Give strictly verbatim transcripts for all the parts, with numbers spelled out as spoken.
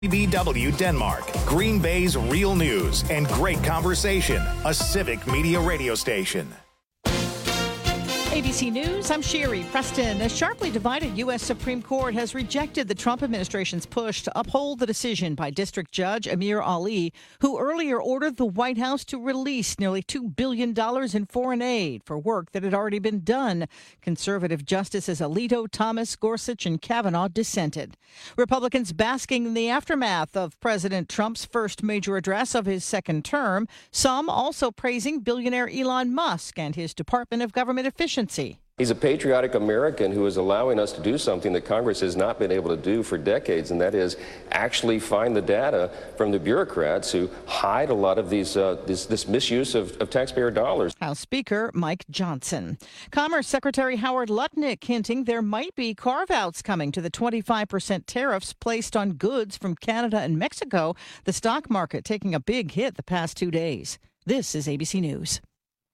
B W Denmark, Green Bay's real news and great conversation, a civic media radio station. A B C News, I'm Sherry Preston. A sharply divided U S Supreme Court has rejected the Trump administration's push to uphold the decision by District Judge Amir Ali, who earlier ordered the White House to release nearly two billion dollars in foreign aid for work that had already been done. Conservative Justices Alito, Thomas, Gorsuch, and Kavanaugh dissented. Republicans basking in the aftermath of President Trump's first major address of his second term, some also praising billionaire Elon Musk and his Department of Government Efficiency. He's a patriotic American who is allowing us to do something that Congress has not been able to do for decades, and that is actually find the data from the bureaucrats who hide a lot of these uh, this, this misuse of, of taxpayer dollars. House Speaker Mike Johnson. Commerce Secretary Howard Lutnick hinting there might be carve-outs coming to the twenty-five percent tariffs placed on goods from Canada and Mexico. The stock market taking a big hit the past two days. This is A B C News.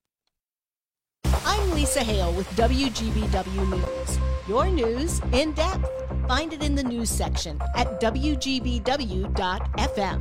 I'm Lisa Hale with W G B W News. Your news in depth. Find it in the news section at W G B W dot F M.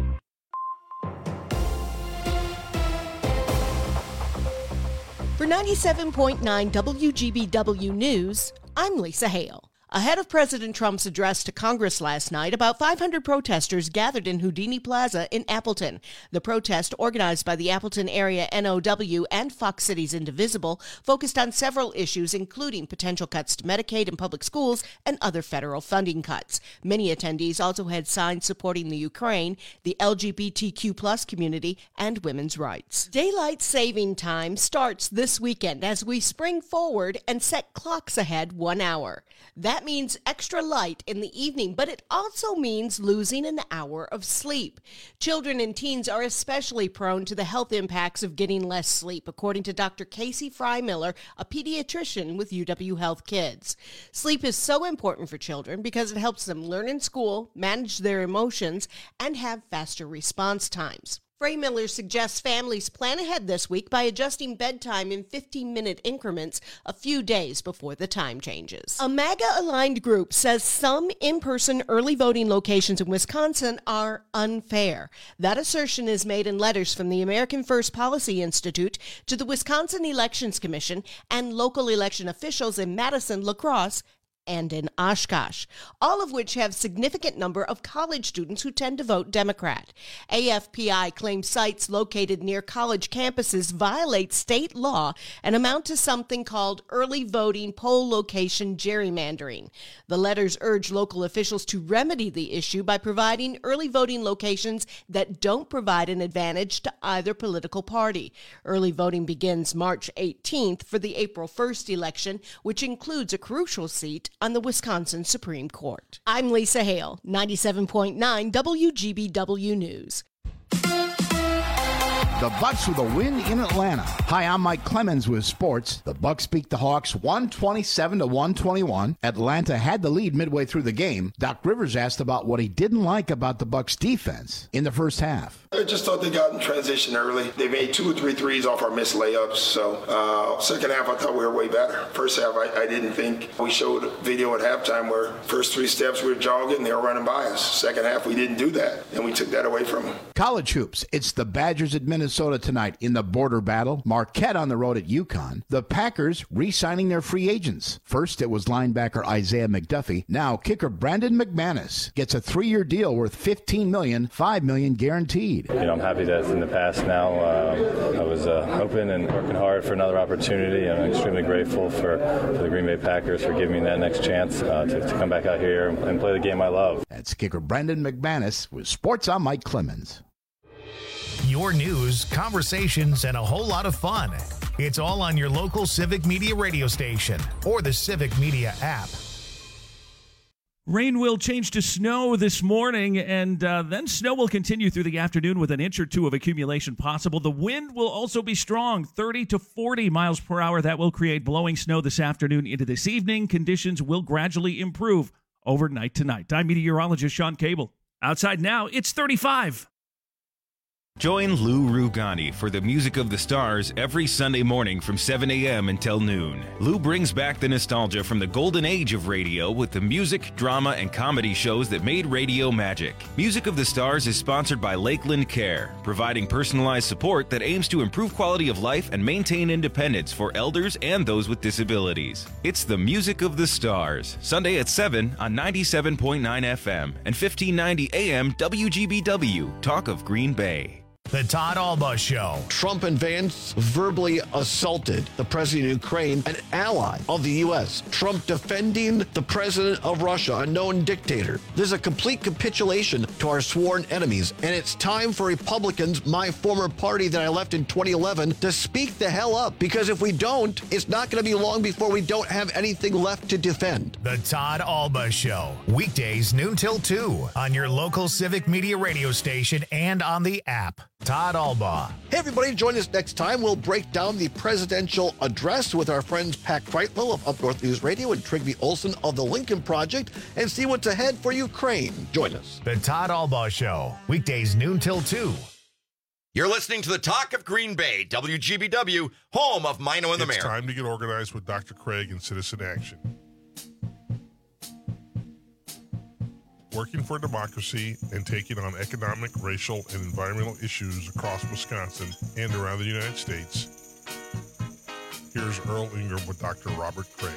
For ninety-seven point nine W G B W News, I'm Lisa Hale. Ahead of President Trump's address to Congress last night, about five hundred protesters gathered in Houdini Plaza in Appleton. The protest, organized by the Appleton Area N O W and Fox Cities Indivisible, focused on several issues, including potential cuts to Medicaid and public schools and other federal funding cuts. Many attendees also had signs supporting the Ukraine, the L G B T Q plus community, and women's rights. Daylight saving time starts this weekend as we spring forward and set clocks ahead one hour. That means extra light in the evening, but it also means losing an hour of sleep. Children and teens are especially prone to the health impacts of getting less sleep, according to Doctor Casey Frymiller, a pediatrician with U W Health Kids. Sleep is so important for children because it helps them learn in school, manage their emotions, and have faster response times. Frymiller suggests families plan ahead this week by adjusting bedtime in fifteen-minute increments a few days before the time changes. A MAGA-aligned group says some in-person early voting locations in Wisconsin are unfair. That assertion is made in letters from the American First Policy Institute to the Wisconsin Elections Commission and local election officials in Madison, La Crosse, and in Oshkosh, all of which have significant number of college students who tend to vote Democrat. A F P I claims sites located near college campuses violate state law and amount to something called early voting poll location gerrymandering. The letters urge local officials to remedy the issue by providing early voting locations that don't provide an advantage to either political party. Early voting begins March eighteenth for the April first election, which includes a crucial seat on the Wisconsin Supreme Court. I'm Lisa Hale, ninety-seven point nine W G B W News. The Bucks with a win in Atlanta. Hi, I'm Mike Clemens with sports. The Bucks beat the Hawks one twenty-seven to one twenty-one. Atlanta had the lead midway through the game. Doc Rivers asked about what he didn't like about the Bucks defense in the first half. I just thought they got in transition early. They made two or three threes off our missed layups. So uh, second half, I thought we were way better. First half, I, I didn't think. We showed video at halftime where first three steps we were jogging, they were running by us. Second half, we didn't do that, and we took that away from them. College hoops. It's the Badgers at Minnesota tonight in the border battle. Marquette on the road at UConn. The Packers re-signing their free agents. First, it was linebacker Isaiah McDuffie. Now, kicker Brandon McManus gets a three-year deal worth fifteen million dollars, five million dollars guaranteed. You know, I'm happy that in the past now uh, I was uh, open and working hard for another opportunity. I'm extremely grateful for, for the Green Bay Packers for giving me that next chance uh, to, to come back out here and play the game I love. That's kicker Brandon McManus with Sports. I'm Mike Clemens. Your news, conversations, and a whole lot of fun. It's all on your local Civic Media radio station or the Civic Media app. Rain will change to snow this morning, and uh, then snow will continue through the afternoon with an inch or two of accumulation possible. The wind will also be strong, thirty to forty miles per hour. That will create blowing snow this afternoon into this evening. Conditions will gradually improve overnight tonight. I'm meteorologist Sean Cable. Outside now, it's thirty-five. Join Lou Rugani for the Music of the Stars every Sunday morning from seven a.m. until noon. Lou brings back the nostalgia from the golden age of radio with the music, drama, and comedy shows that made radio magic. Music of the Stars is sponsored by Lakeland Care, providing personalized support that aims to improve quality of life and maintain independence for elders and those with disabilities. It's the Music of the Stars, Sunday at seven on ninety-seven point nine F M and fifteen ninety A M W G B W, Talk of Green Bay. The Todd Alba Show. Trump and Vance verbally assaulted the president of Ukraine, an ally of the U S. Trump defending the president of Russia, a known dictator. This is a complete capitulation to our sworn enemies, and it's time for Republicans, my former party that I left in twenty eleven, to speak the hell up, because if we don't, it's not going to be long before we don't have anything left to defend. The Todd Alba Show. Weekdays noon till two on your local Civic Media radio station and on the app. Todd Alba. Hey, everybody, join us next time. We'll break down the presidential address with our friends Pat Kreitlow of Up North News Radio and Trigby Olson of the Lincoln Project and see what's ahead for Ukraine. Join us. The Todd Alba Show. Weekdays noon till two. You're listening to the Talk of Green Bay, W G B W, home of Mino and the Mayor. It's time to get organized with Doctor Craig and Citizen Action. Working for democracy and taking on economic, racial, and environmental issues across Wisconsin and around the United States. Here's Earl Ingram with Doctor Robert Craig.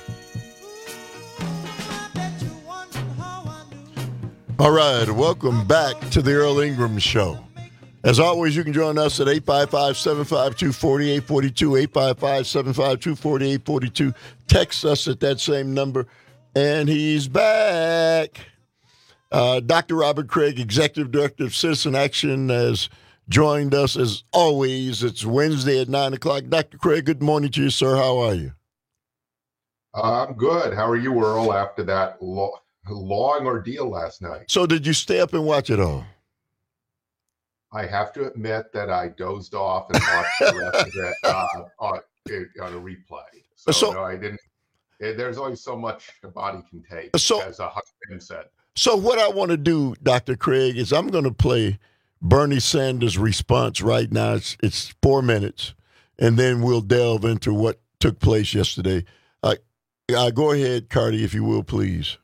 All right, welcome back to the Earl Ingram Show. As always, you can join us at eight five five, seven five two, four eight four two, eight five five, seven five two, four eight four two. Text us at that same number, and he's back. Uh, Doctor Robert Craig, Executive Director of Citizen Action, has joined us as always. It's Wednesday at nine o'clock. Doctor Craig, good morning to you, sir. How are you? Uh, I'm good. How are you, Earl, after that lo- long ordeal last night? So did you stay up and watch it all? I have to admit that I dozed off and watched the rest of it uh, on, on a replay. So, so no, I didn't. There's only so much the body can take, so, as a husband said. So what I want to do, Doctor Craig, is I'm going to play Bernie Sanders' response right now. It's, it's four minutes, and then we'll delve into what took place yesterday. Uh, uh, go ahead, Cardi, if you will, please.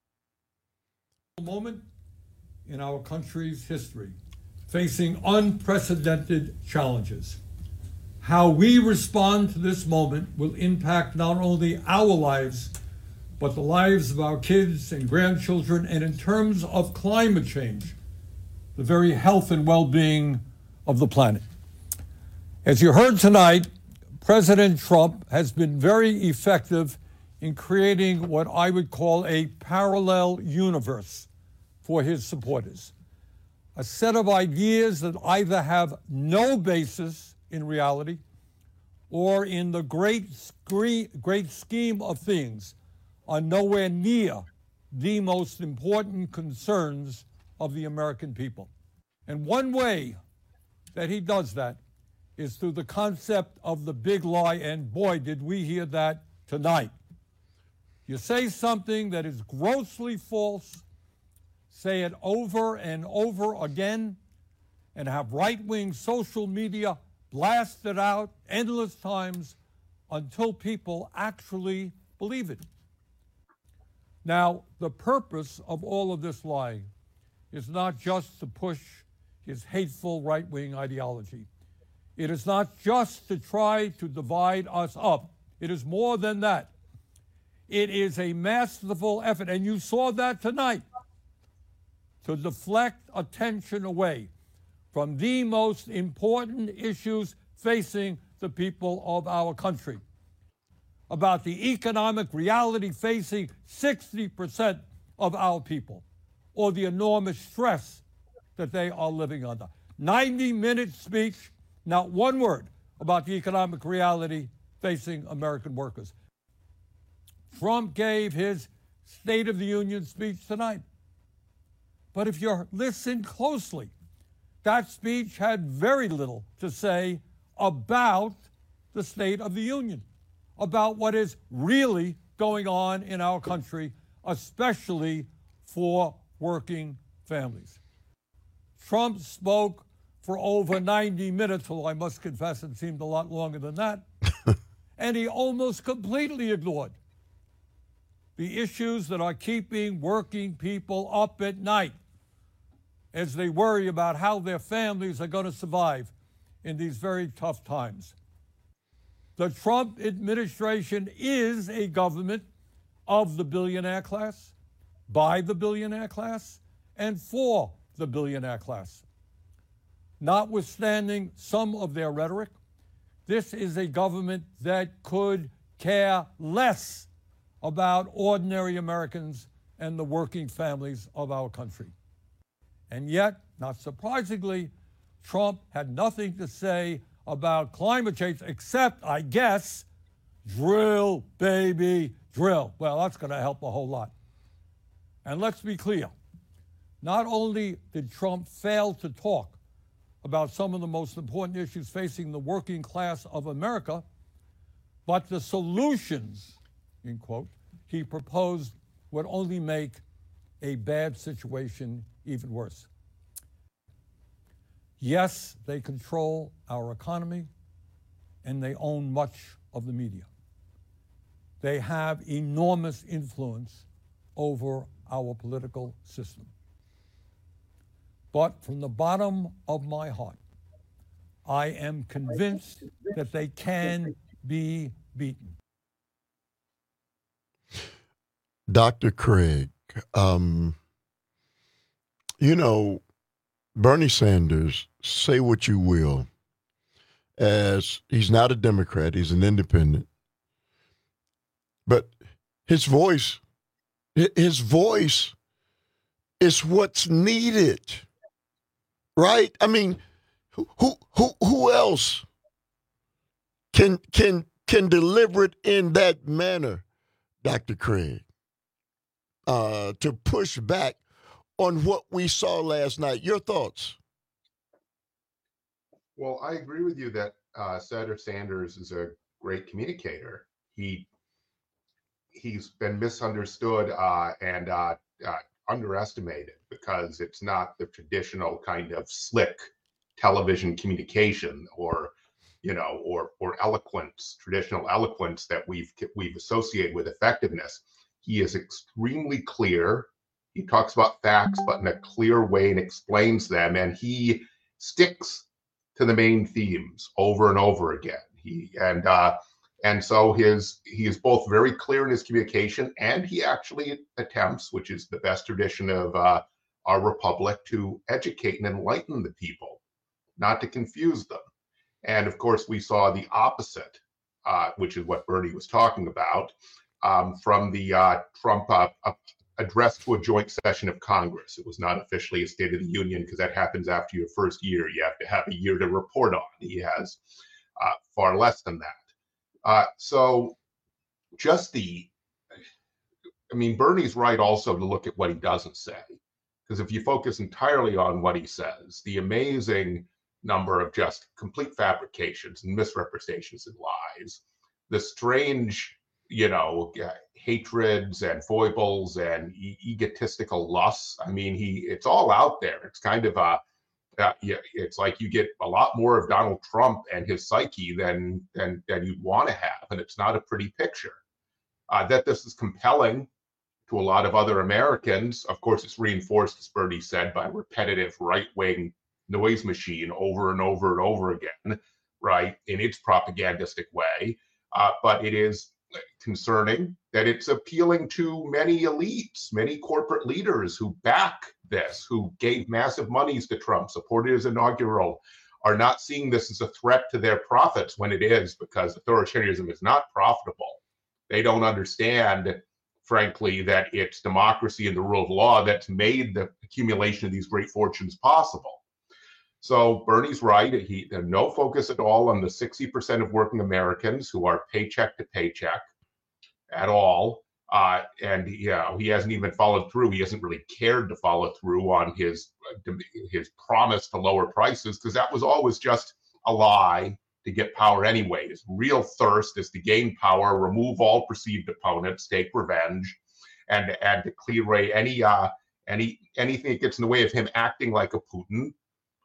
A moment in our country's history, facing unprecedented challenges. How we respond to this moment will impact not only our lives, but the lives of our kids and grandchildren, and in terms of climate change, the very health and well-being of the planet. As you heard tonight, President Trump has been very effective in creating what I would call a parallel universe for his supporters. A set of ideas that either have no basis in reality or in the great, screen, great scheme of things are nowhere near the most important concerns of the American people. And one way that he does that is through the concept of the big lie, and boy, did we hear that tonight. You say something that is grossly false, say it over and over again, and have right-wing social media blast it out endless times until people actually believe it. Now, the purpose of all of this lying is not just to push his hateful right-wing ideology. It is not just to try to divide us up. It is more than that. It is a masterful effort, and you saw that tonight, to deflect attention away from the most important issues facing the people of our country, about the economic reality facing sixty percent of our people, or the enormous stress that they are living under. ninety-minute speech, not one word about the economic reality facing American workers. Trump gave his State of the Union speech tonight. But if you listen closely, that speech had very little to say about the State of the Union, about what is really going on in our country, especially for working families. Trump spoke for over ninety minutes, although I must confess it seemed a lot longer than that. And he almost completely ignored the issues that are keeping working people up at night as they worry about how their families are going to survive in these very tough times. The Trump administration is a government of the billionaire class, by the billionaire class, and for the billionaire class. Notwithstanding some of their rhetoric, this is a government that could care less about ordinary Americans and the working families of our country. And yet, not surprisingly, Trump had nothing to say about climate change except, I guess, drill, baby, drill. Well, that's going to help a whole lot. And let's be clear. Not only did Trump fail to talk about some of the most important issues facing the working class of America, but the solutions, in quote, he proposed would only make a bad situation even worse. Yes, they control our economy, and they own much of the media. They have enormous influence over our political system. But from the bottom of my heart, I am convinced that they can be beaten. Doctor Craig, um, you know, Bernie Sanders, say what you will, as he's not a Democrat, he's an independent. But his voice, his voice is what's needed, right? I mean, who who who else can can can deliver it in that manner, Doctor Craig, uh, to push back on what we saw last night? Your thoughts? Well, I agree with you that uh, Senator Sanders is a great communicator. He he's been misunderstood uh, and uh, uh, underestimated because it's not the traditional kind of slick television communication or you know or or eloquence, traditional eloquence that we've we've associated with effectiveness. He is extremely clear. He talks about facts, but in a clear way, and explains them, and he sticks to the main themes over and over again. He and uh, and so his he is both very clear in his communication, and he actually attempts, which is the best tradition of uh, our republic, to educate and enlighten the people, not to confuse them. And of course, we saw the opposite, uh, which is what Bernie was talking about, um, from the uh, Trump uh, address to a joint session of Congress. It was not officially a State of the Union because that happens after your first year. You have to have a year to report on. He has uh, far less than that. Uh, so just the, I mean, Bernie's right also to look at what he doesn't say. Because if you focus entirely on what he says, the amazing number of just complete fabrications and misrepresentations and lies, the strange, you know, uh, hatreds and foibles and e- egotistical lusts. I mean, he, it's all out there. It's kind of a, uh, yeah, it's like you get a lot more of Donald Trump and his psyche than than than you'd want to have, and it's not a pretty picture. Uh, that this is compelling to a lot of other Americans. Of course, it's reinforced, as Bernie said, by repetitive right-wing noise machine over and over and over again, right, in its propagandistic way. Uh, but it is concerning that it's appealing to many elites, many corporate leaders who back this, who gave massive monies to Trump, supported his inaugural, are not seeing this as a threat to their profits when it is, because authoritarianism is not profitable. They don't understand, frankly, that it's democracy and the rule of law that's made the accumulation of these great fortunes possible. So Bernie's right. He there's no focus at all on the sixty percent of working Americans who are paycheck to paycheck at all. Uh, and you know, he hasn't even followed through. He hasn't really cared to follow through on his his promise to lower prices, because that was always just a lie to get power anyway. His real thirst is to gain power, remove all perceived opponents, take revenge, and and to clear away any uh, any anything that gets in the way of him acting like a Putin,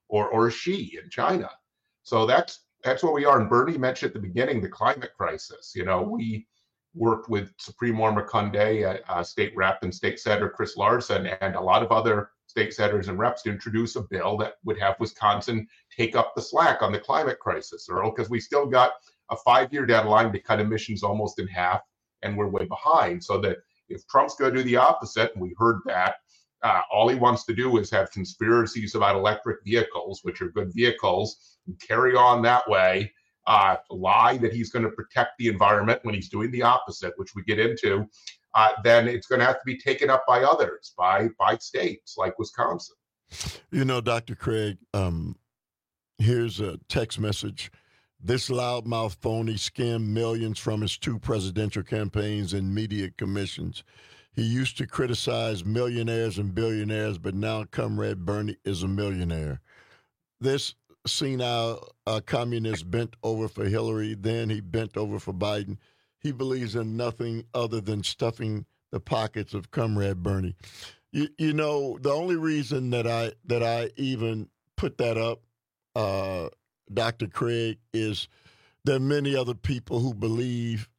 or or Xi in China. So that's that's where we are. And Bernie mentioned at the beginning the climate crisis. You know, we worked with Supreme Ormakunde, a, a state rep, and State Senator Chris Larson, and a lot of other state senators and reps to introduce a bill that would have Wisconsin take up the slack on the climate crisis, Earl, because we still got a five-year deadline to cut emissions almost in half, and we're way behind. So that if Trump's going to do the opposite, and we heard that, uh, all he wants to do is have conspiracies about electric vehicles, which are good vehicles, and carry on that way, uh, lie that he's going to protect the environment when he's doing the opposite, which we get into, uh, then it's going to have to be taken up by others, by by states like Wisconsin. You know, Doctor Craig, um, here's a text message. This loudmouth phony skimmed millions from his two presidential campaigns and media commissions. He used to criticize millionaires and billionaires, but now Comrade Bernie is a millionaire. This senile uh, communist bent over for Hillary, then he bent over for Biden. He believes in nothing other than stuffing the pockets of Comrade Bernie. You, you know, the only reason that I that I even put that up, uh, Doctor Craig, is there are many other people who believe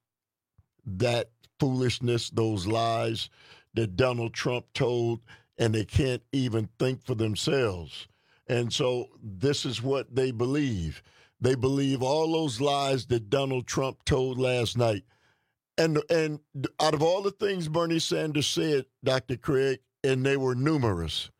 that foolishness, those lies that Donald Trump told, and they can't even think for themselves. And so this is what they believe. They believe all those lies that Donald Trump told last night. And and out of all the things Bernie Sanders said, Doctor Craig, and they were numerous,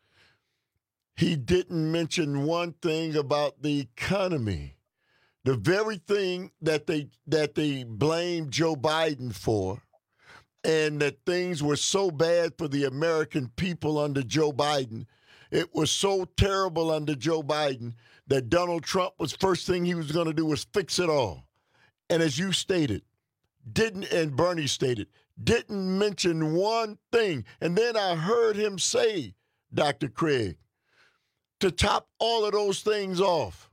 he didn't mention one thing about the economy. The very thing that they that they blamed Joe Biden for, and that things were so bad for the American people under Joe Biden. It was so terrible under Joe Biden that Donald Trump was first thing he was going to do was fix it all. And as you stated, didn't, and Bernie stated, didn't mention one thing. And then I heard him say, Doctor Craig, to top all of those things off,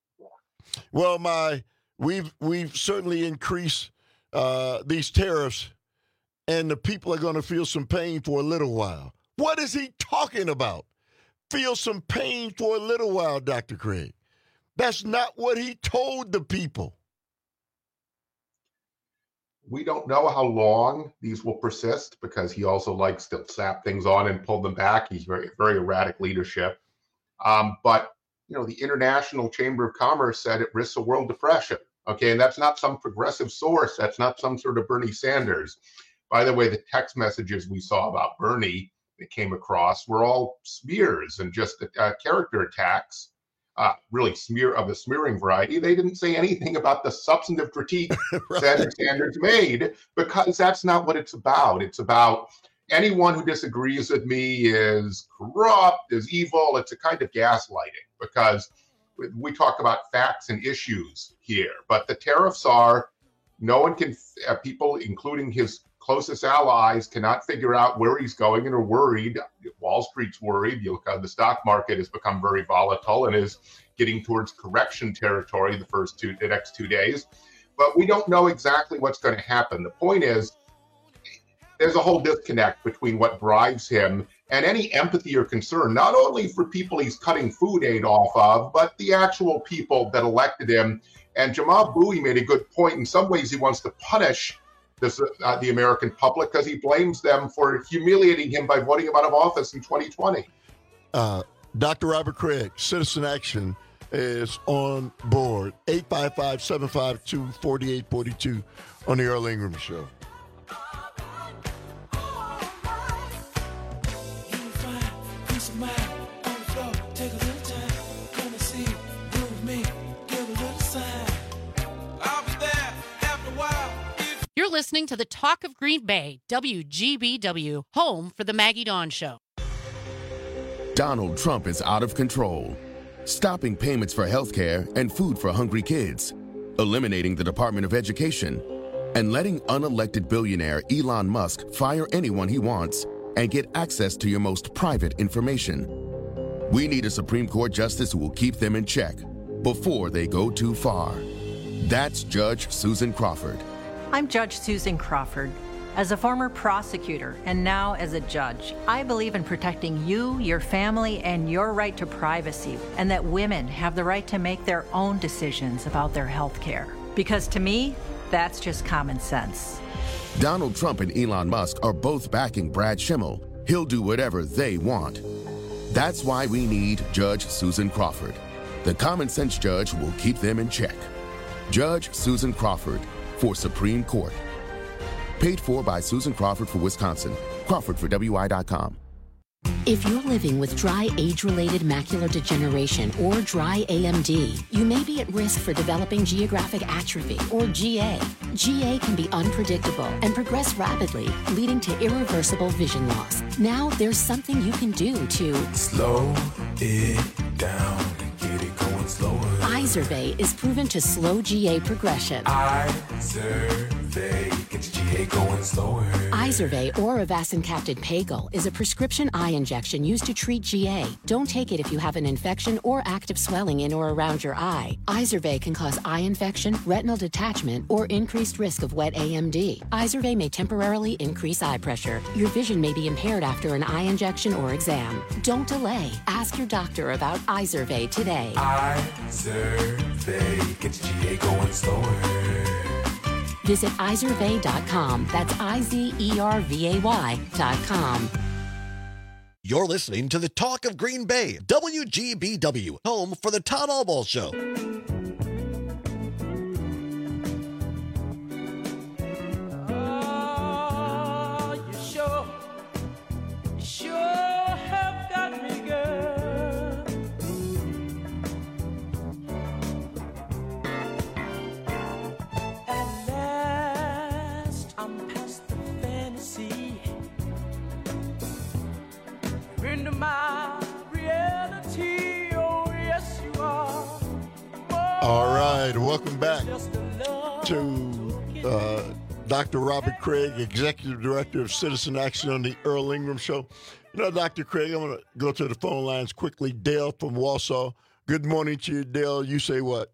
well, my we've we've certainly increased uh, these tariffs, and the people are going to feel some pain for a little while. What is he talking about? Feel some pain for a little while, Doctor Craig. That's not what he told the people. We don't know how long these will persist because he also likes to slap things on and pull them back. He's very, very erratic leadership. Um, but, you know, the International Chamber of Commerce said it risks a world depression. Okay, and that's not some progressive source. That's not some sort of Bernie Sanders. By the way, the text messages we saw about Bernie that came across were all smears and just uh, character attacks, uh, really smear of the smearing variety. They didn't say anything about the substantive critique right. Senator Sanders made, because that's not what it's about. It's about anyone who disagrees with me is corrupt, is evil. It's a kind of gaslighting, because we talk about facts and issues here, but the tariffs are, no one can, uh, people, including his closest allies, cannot figure out where he's going and are worried. Wall Street's worried. You look at the stock market has become very volatile and is getting towards correction territory the first two, the next two days. But we don't know exactly what's going to happen. The point is, there's a whole disconnect between what drives him and any empathy or concern, not only for people he's cutting food aid off of, but the actual people that elected him. And Jamal Bowie made a good point. In some ways, he wants to punish This, uh, the American public because he blames them for humiliating him by voting him out of office in twenty twenty. Uh, Doctor Robert Craig, Citizen Action, is on board. eight five five, seven five two, four eight four two on the Earl Ingram Show. You're listening to the Talk of Green Bay, W G B W, home for the Maggie Dawn Show. Donald Trump is out of control, stopping payments for health care and food for hungry kids, eliminating the Department of Education, and letting unelected billionaire Elon Musk fire anyone he wants and get access to your most private information. We need a Supreme Court justice who will keep them in check before they go too far. That's Judge Susan Crawford. I'm Judge Susan Crawford. As a former prosecutor and now as a judge, I believe in protecting you, your family, and your right to privacy, and that women have the right to make their own decisions about their health care. Because to me, that's just common sense. Donald Trump and Elon Musk are both backing Brad Schimmel. He'll do whatever they want. That's why we need Judge Susan Crawford, the common sense judge who will keep them in check. Judge Susan Crawford for Supreme Court. Paid for by Susan Crawford for Wisconsin. Crawford for W I dot com. If you're living with dry age-related macular degeneration or dry A M D, you may be at risk for developing geographic atrophy or G A. G A can be unpredictable and progress rapidly, leading to irreversible vision loss. Now there's something you can do to slow it down and get it going slower. Izervay is proven to slow G A progression. Izervay gets G A going slower. Izervay or avacincaptad pagel is a prescription eye injection used to treat G A. Don't take it if you have an infection or active swelling in or around your eye. Izervay can cause eye infection, retinal detachment, or increased risk of wet A M D. Izervay may temporarily increase eye pressure. Your vision may be impaired after an eye injection or exam. Don't delay. Ask your doctor about Izervay today. Izervay gets G A going slower. Visit izervay dot com. That's I Z E R V A Y dot com. You're listening to the Talk of Green Bay, W G B W, home for the Todd Albaugh Show. Oh, you sure, you sure have got me, girl. At last, I'm past the fantasy. Into my reality, oh yes you are. Oh, all right, welcome back to uh, Doctor Robert Craig, Executive Director of Citizen Action on the Earl Ingram Show. You know, Doctor Craig, I'm going to go to the phone lines quickly. Dale from Wausau. Good morning to you, Dale. You say what?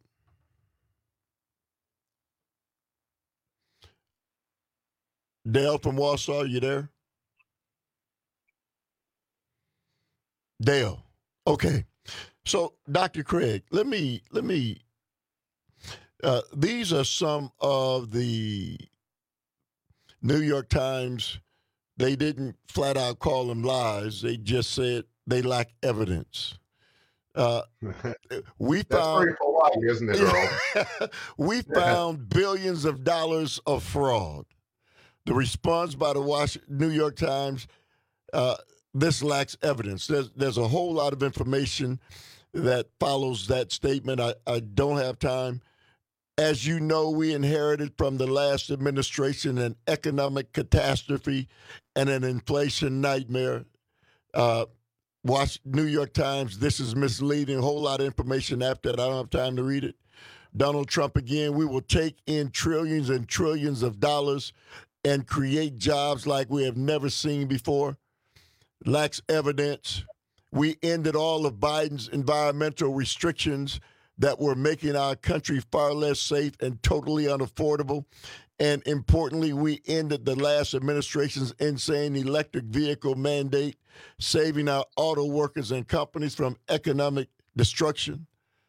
Dale from Wausau, you there? Dale. Okay. So, Doctor Craig, let me, let me, uh, these are some of the New York Times. They didn't flat out call them lies. They just said they lack evidence. Uh, we That's found, very polite, isn't it, Earl? we found billions of dollars of fraud. The response by the Washington, New York Times, uh, this lacks evidence. There's there's a whole lot of information that follows that statement. I, I don't have time. As you know, we inherited from the last administration an economic catastrophe and an inflation nightmare. Uh, watch New York Times. This is misleading. A whole lot of information after that. I don't have time to read it. Donald Trump again. We will take in trillions and trillions of dollars and create jobs like we have never seen before. Lacks evidence. We ended all of Biden's environmental restrictions that were making our country far less safe and totally unaffordable. And importantly, we ended the last administration's insane electric vehicle mandate, saving our auto workers and companies from economic destruction.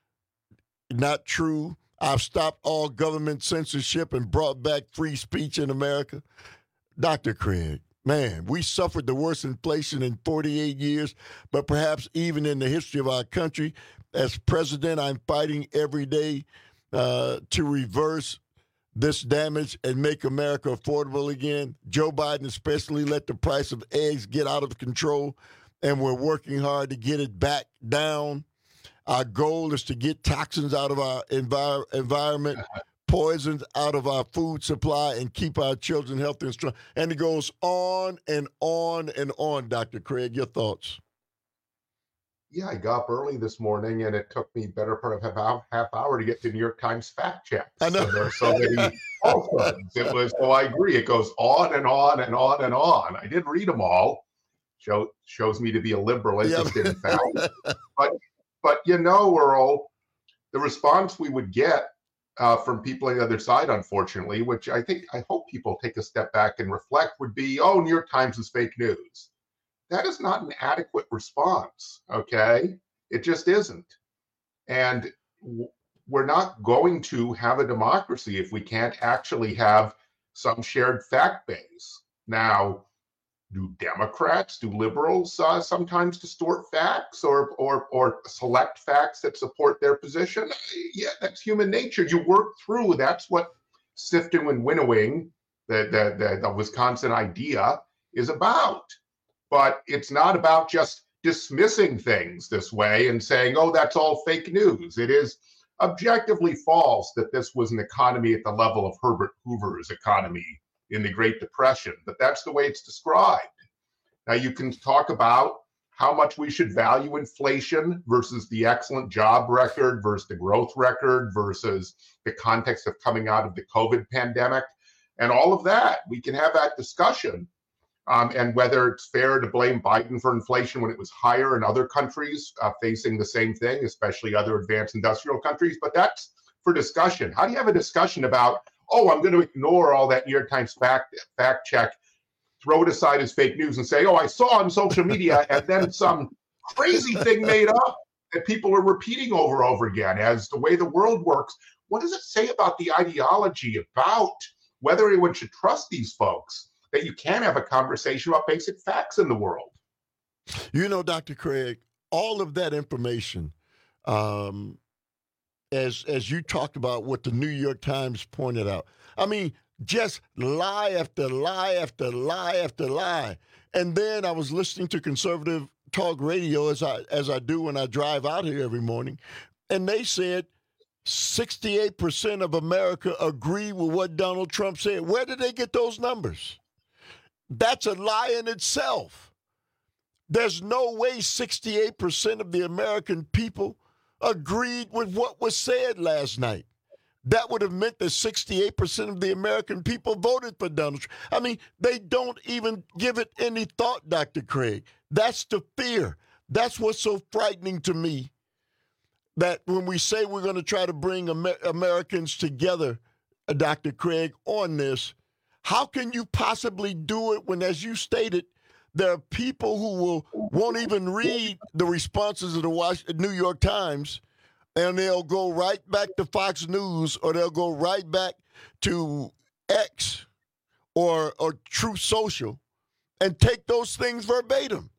Not true. I've stopped all government censorship and brought back free speech in America. Doctor Craig, man, we suffered the worst inflation in forty-eight years, but perhaps even in the history of our country. As president, I'm fighting every day uh, to reverse this damage and make America affordable again. Joe Biden especially let the price of eggs get out of control, and we're working hard to get it back down. Our goal is to get toxins out of our envir- environment, poisons out of our food supply, and keep our children healthy and strong. And it goes on and on and on, Doctor Craig. Your thoughts? Yeah, I got up early this morning, and it took me better part of half, half hour to get to New York Times fact checks. I know. So there are so many falsehoods. It was, so I agree. It goes on and on and on and on. I did read them all. Show, shows me to be a liberal interested in facts. But, but you know, Earl, the response we would get uh, from people on the other side, unfortunately, which I think, I hope people take a step back and reflect, would be, oh, New York Times is fake news. That is not an adequate response, okay? It just isn't. And w- we're not going to have a democracy if we can't actually have some shared fact base. Now, do Democrats, do liberals uh, sometimes distort facts or, or or select facts that support their position? Yeah, that's human nature. You work through. That's what sifting and winnowing, the, the, the, the Wisconsin idea, is about. But it's not about just dismissing things this way and saying, oh, that's all fake news. It is objectively false that this was an economy at the level of Herbert Hoover's economy in the Great Depression, but that's the way it's described. Now, you can talk about how much we should value inflation versus the excellent job record versus the growth record versus the context of coming out of the COVID pandemic and all of that. We can have that discussion. Um, and whether it's fair to blame Biden for inflation when it was higher in other countries uh, facing the same thing, especially other advanced industrial countries. But that's for discussion. How do you have a discussion about, oh, I'm going to ignore all that New York Times fact, fact check, throw it aside as fake news and say, oh, I saw on social media, and then some crazy thing made up that people are repeating over and over again as the way the world works. What does it say about the ideology, about whether anyone should trust these folks, that you can have a conversation about basic facts in the world? You know, Doctor Craig, all of that information, um, as as you talked about what the New York Times pointed out, I mean, just lie after lie after lie after lie. And then I was listening to conservative talk radio as I as I do when I drive out here every morning, and they said sixty-eight percent of America agree with what Donald Trump said. Where did they get those numbers? That's a lie in itself. There's no way sixty-eight percent of the American people agreed with what was said last night. That would have meant that sixty-eight percent of the American people voted for Donald Trump. I mean, they don't even give it any thought, Doctor Craig. That's the fear. That's what's so frightening to me, that when we say we're going to try to bring Amer- Americans together, uh, Doctor Craig, on this, how can you possibly do it when, as you stated, there are people who will won't even read the responses of the Washington, New York Times, and they'll go right back to Fox News, or they'll go right back to X or or Truth Social and take those things verbatim?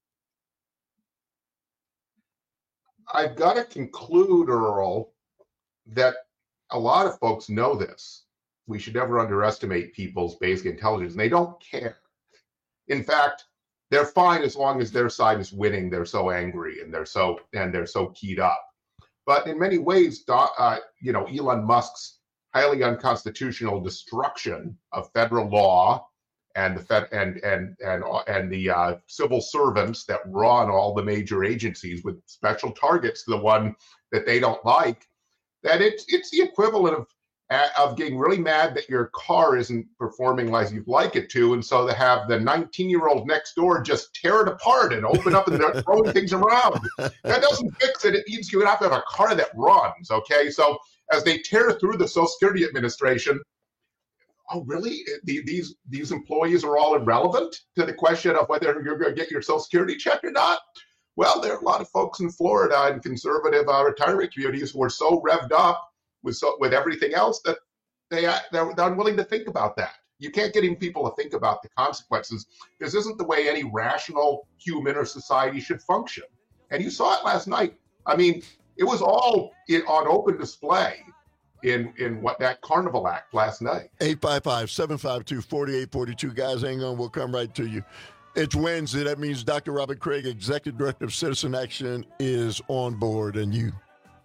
I've got to conclude, Earl, that a lot of folks know this. We should never underestimate people's basic intelligence, and they don't care. In fact, they're fine as long as their side is winning. They're so angry and they're so and they're so keyed up. But in many ways, uh, you know, Elon Musk's highly unconstitutional destruction of federal law and the Fed and and and and the uh, civil servants that run all the major agencies with special targets to the one that they don't like, that it's it's the equivalent of of getting really mad that your car isn't performing as you'd like it to, and so to have the nineteen-year-old next door just tear it apart and open up and they're throwing things around. That doesn't fix it. It means you have to have a car that runs, okay? So as they tear through the Social Security Administration, oh, really? These, these employees are all irrelevant to the question of whether you're going to get your Social Security check or not? Well, there are a lot of folks in Florida and conservative uh, retirement communities who are so revved up with so, with everything else that they, they're, they're unwilling to think about that. You can't get even people to think about the consequences. This isn't the way any rational human or society should function. And you saw it last night. I mean, it was all in, on open display in, in what that Carnival Act last night. eight five five, seven five two, four eight four two. Guys, hang on. We'll come right to you. It's Wednesday. That means Doctor Robert Craig, Executive Director of Citizen Action, is on board, and you.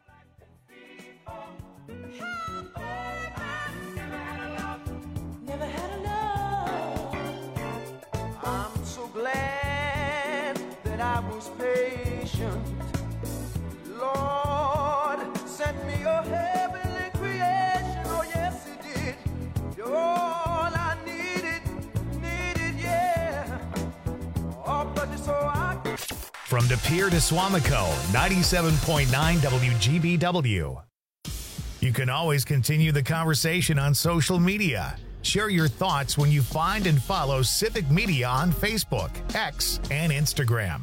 I was patient. Lord, send me your heavenly creation. Oh, yes, He did. You're all I needed, needed, yeah. Oh, but so I... From De Pere to Swamico, ninety-seven point nine W G B W. You can always continue the conversation on social media. Share your thoughts when you find and follow Civic Media on Facebook, X, and Instagram.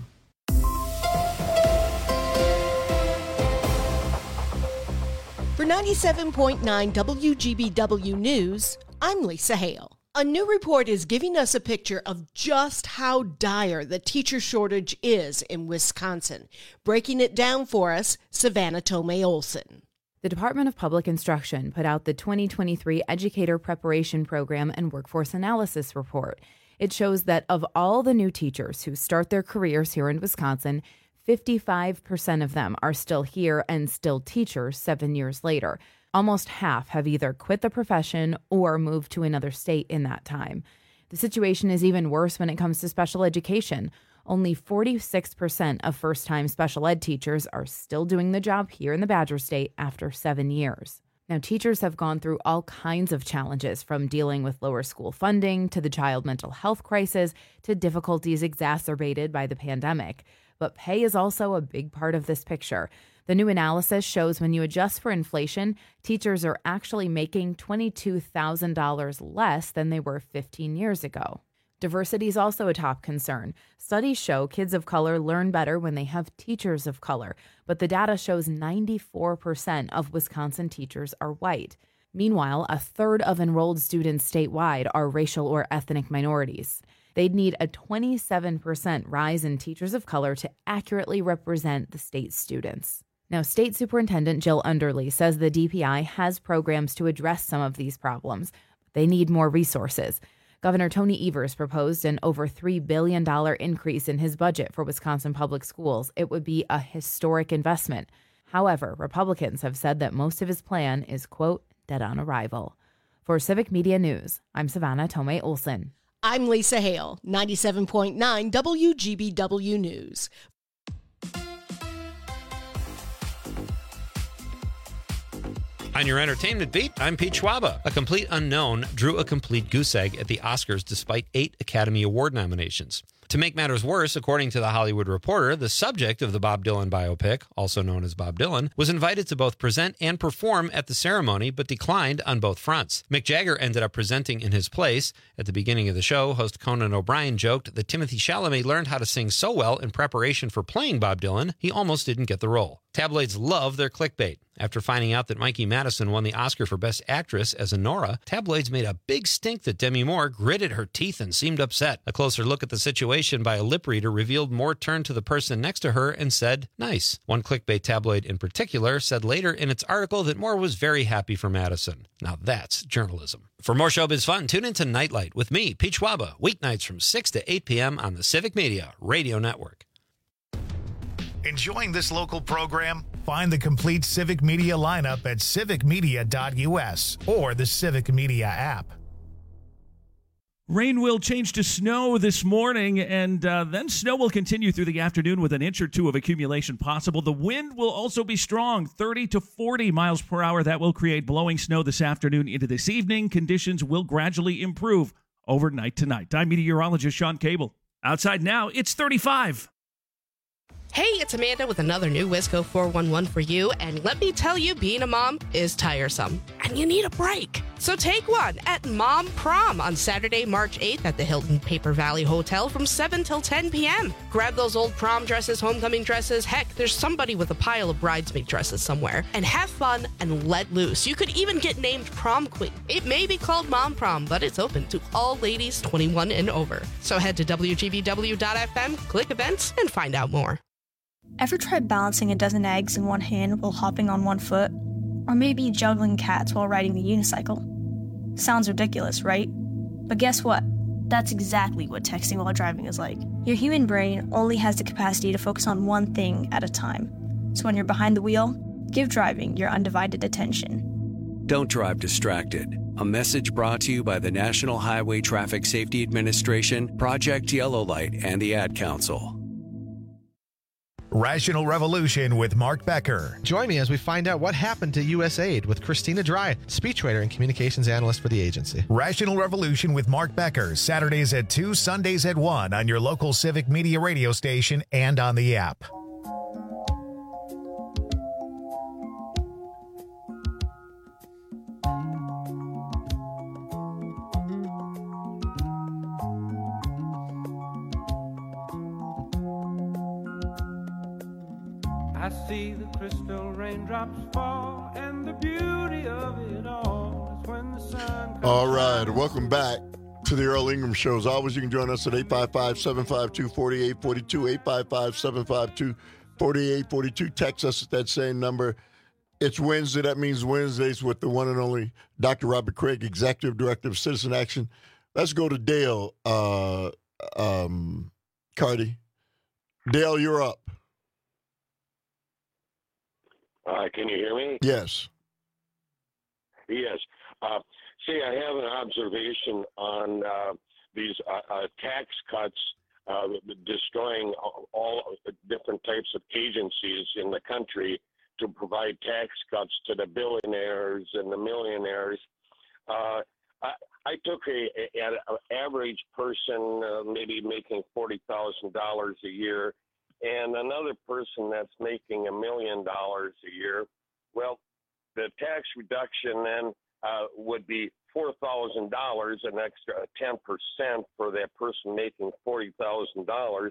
For ninety-seven point nine W G B W News, I'm Lisa Hale. A new report is giving us a picture of just how dire the teacher shortage is in Wisconsin. Breaking it down for us, Savannah Tomei Olson. The Department of Public Instruction put out the twenty twenty-three Educator Preparation Program and Workforce Analysis Report. It shows that of all the new teachers who start their careers here in Wisconsin, fifty-five percent of them are still here and still teachers seven years later. Almost half have either quit the profession or moved to another state in that time. The situation is even worse when it comes to special education. Only forty-six percent of first-time special ed teachers are still doing the job here in the Badger State after seven years. Now, teachers have gone through all kinds of challenges, from dealing with lower school funding to the child mental health crisis to difficulties exacerbated by the pandemic. But pay is also a big part of this picture. The new analysis shows when you adjust for inflation, teachers are actually making twenty-two thousand dollars less than they were fifteen years ago. Diversity is also a top concern. Studies show kids of color learn better when they have teachers of color, but the data shows ninety-four percent of Wisconsin teachers are white. Meanwhile, a third of enrolled students statewide are racial or ethnic minorities. They'd need a twenty-seven percent rise in teachers of color to accurately represent the state's students. Now, State Superintendent Jill Underly says the D P I has programs to address some of these problems, but they need more resources. Governor Tony Evers proposed an over three billion dollars increase in his budget for Wisconsin public schools. It would be a historic investment. However, Republicans have said that most of his plan is, quote, dead on arrival. For Civic Media News, I'm Savannah Tomei Olson. I'm Lisa Hale, ninety-seven point nine W G B W News. On your entertainment beat, I'm Pete Schwaba. A complete unknown drew a complete goose egg at the Oscars despite eight Academy Award nominations. To make matters worse, according to The Hollywood Reporter, the subject of the Bob Dylan biopic, also known as Bob Dylan, was invited to both present and perform at the ceremony, but declined on both fronts. Mick Jagger ended up presenting in his place. At the beginning of the show, host Conan O'Brien joked that Timothée Chalamet learned how to sing so well in preparation for playing Bob Dylan, he almost didn't get the role. Tabloids love their clickbait. After finding out that Mikey Madison won the Oscar for Best Actress as Nora, tabloids made a big stink that Demi Moore gritted her teeth and seemed upset. A closer look at the situation by a lip reader revealed Moore turned to the person next to her and said, nice. One clickbait tabloid in particular said later in its article that Moore was very happy for Madison. Now that's journalism. For more showbiz fun, tune into Nightlight with me, Pete Schwaba, weeknights from six to eight p.m. on the Civic Media Radio Network. Enjoying this local program? Find the complete Civic Media lineup at civic media dot u s or the Civic Media app. Rain will change to snow this morning, and uh, then snow will continue through the afternoon with an inch or two of accumulation possible. The wind will also be strong, thirty to forty miles per hour. That will create blowing snow this afternoon into this evening. Conditions will gradually improve overnight tonight. I'm meteorologist Sean Cable. Outside now, it's thirty-five. Hey, it's Amanda with another new Wisco four one one for you, and let me tell you, being a mom is tiresome, and you need a break. So take one at Mom Prom on Saturday, March eighth at the Hilton Paper Valley Hotel from seven till ten p.m. Grab those old prom dresses, homecoming dresses, heck, there's somebody with a pile of bridesmaid dresses somewhere, and have fun and let loose. You could even get named prom queen. It may be called Mom Prom, but it's open to all ladies twenty-one and over. So head to W G B W dot f m, click events, and find out more. Ever tried balancing a dozen eggs in one hand while hopping on one foot? Or maybe juggling cats while riding the unicycle? Sounds ridiculous, right? But guess what? That's exactly what texting while driving is like. Your human brain only has the capacity to focus on one thing at a time. So when you're behind the wheel, give driving your undivided attention. Don't drive distracted. A message brought to you by the National Highway Traffic Safety Administration, Project Yellow Light, and the Ad Council. Rational Revolution with Mark Becker. Join me as we find out what happened to U S A I D with Christina Dry, speechwriter and communications analyst for the agency. Rational Revolution with Mark Becker, Saturdays at two, Sundays at one on your local Civic Media radio station and on the app. see the crystal raindrops fall, and the beauty of it all is when the sun comes. All right, welcome back to the Earl Ingram Show. As always, you can join us at eight five five, seven five two, four eight four two, eight five five, seven five two, four eight four two. Text us at that same number. It's Wednesday. That means Wednesdays with the one and only Doctor Robert Craig, Executive Director of Citizen Action. Let's go to Dale uh, um, Cardi. Dale, you're up. Uh, can you hear me? Yes. Yes. Uh, see, I have an observation on uh, these uh, uh, tax cuts uh, destroying all different types of agencies in the country to provide tax cuts to the billionaires and the millionaires. Uh, I, I took a, a, an average person, uh, maybe making forty thousand dollars a year, and another person that's making a million dollars a year. Well, the tax reduction then uh, would be four thousand dollars, an extra ten percent for that person making forty thousand dollars.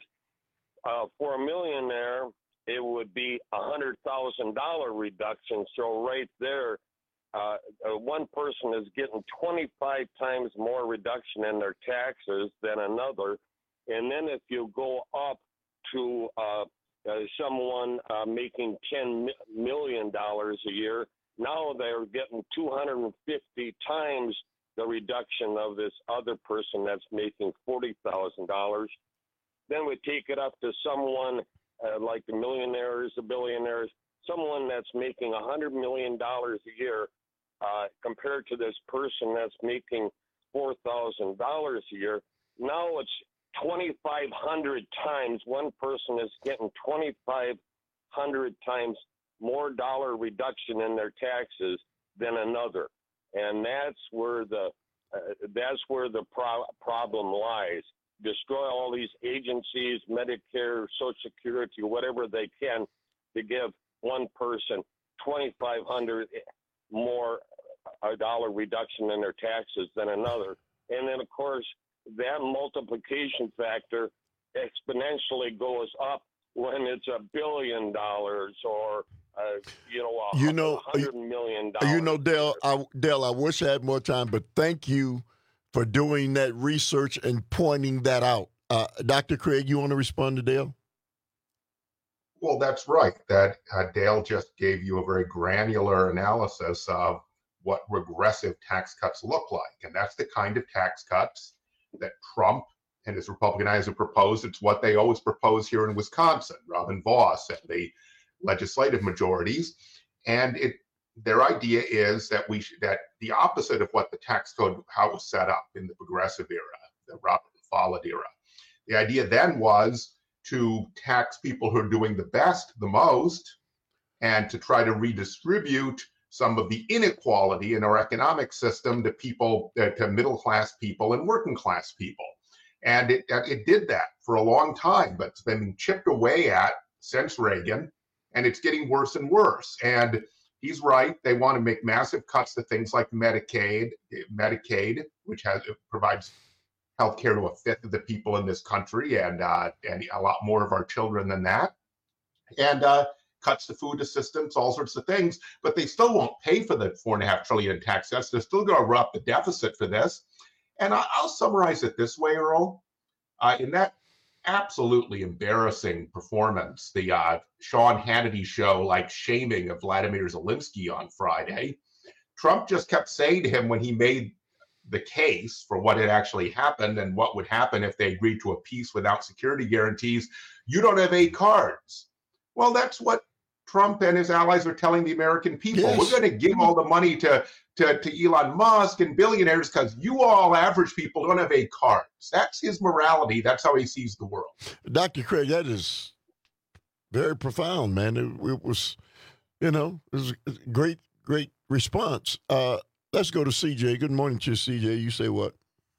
Uh, for a millionaire, it would be a one hundred thousand dollars reduction. So right there, uh, uh, one person is getting twenty-five times more reduction in their taxes than another. And then if you go up to uh, uh, someone uh, making ten million dollars a year, now they're getting two hundred fifty times the reduction of this other person that's making forty thousand dollars. Then we take it up to someone uh, like the millionaires, the billionaires, someone that's making one hundred million dollars a year uh, compared to this person that's making four thousand dollars a year. Now it's twenty-five hundred times. One person is getting twenty-five hundred times more dollar reduction in their taxes than another. And that's where the uh, that's where the pro- problem lies. Destroy all these agencies, Medicare, Social Security, whatever they can, to give one person twenty-five hundred more a dollar reduction in their taxes than another. And then, of course, that multiplication factor exponentially goes up when it's a billion dollars or uh, you know a You know, hundred million dollars. You know, Dale, I, Dale, I wish I had more time, but thank you for doing that research and pointing that out. Uh, Doctor Craig, you want to respond to Dale? Well, that's right. That uh, Dale just gave you a very granular analysis of what regressive tax cuts look like. And that's the kind of tax cuts that Trump and his Republicans have proposed. It's what they always propose here in Wisconsin, Robin Vos and the legislative majorities. And it their idea is that we should, that the opposite of what the tax code, how it was set up in the progressive era, the Robert Follett era. The idea then was to tax people who are doing the best, the most, and to try to redistribute some of the inequality in our economic system to people, uh, to middle-class people and working-class people. And it, it did that for a long time, but it's been chipped away at since Reagan, and it's getting worse and worse. And he's right. They want to make massive cuts to things like Medicaid, Medicaid, which has provides health care to a fifth of the people in this country, and uh, and a lot more of our children than that, and uh, cuts to food assistance, all sorts of things. But they still won't pay for the four and a half trillion in tax cuts. They're still going to run up the deficit for this. And I, I'll summarize it this way, Earl. Uh, in that absolutely embarrassing performance, the uh, Sean Hannity show, like shaming of Vladimir Zelensky on Friday, Trump just kept saying to him when he made the case for what had actually happened and what would happen if they agreed to a peace without security guarantees, you don't have eight cards. Well, that's what Trump and his allies are telling the American people. Yes. We're going to give all the money to, to, to Elon Musk and billionaires because you all average people don't have eight cards. That's his morality. That's how he sees the world. Doctor Craig, that is very profound, man. It, it was, you know, it was a great, great response. Uh, let's go to C J. Good morning to you, C J. You say what?